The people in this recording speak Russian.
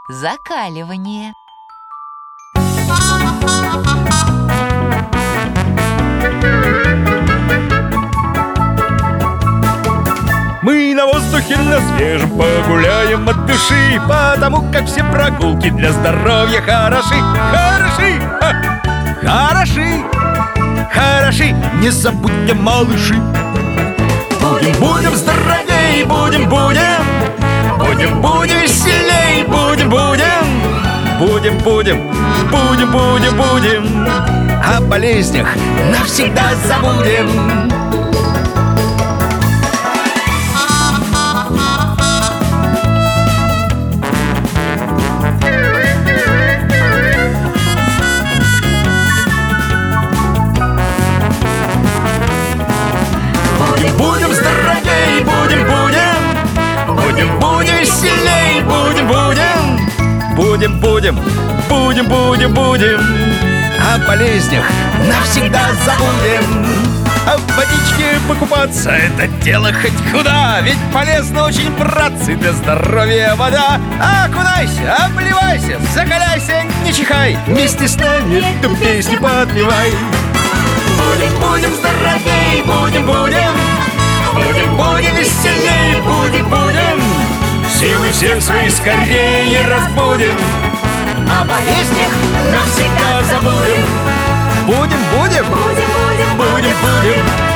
закаливание. Мы на воздухе на свежем погуляем от души, потому как все прогулки для здоровья хороши. Хороши, хороши, хороши, не забудьте, малыши. Будем здоровей, будем веселей, будем. О болезнях навсегда забудем. Будем здоровей, будем веселей, будем. О болезнях навсегда забудем. А в водичке покупаться — это дело хоть куда, ведь полезно очень, братцы, для здоровья вода. Окунайся, обливайся, закаляйся, не чихай, вместе с нами эту песню подпевай. Будем здоровей, будем веселей, будем. Силы всех свои скорее разбудим. О болезнях навсегда забудем. Будем.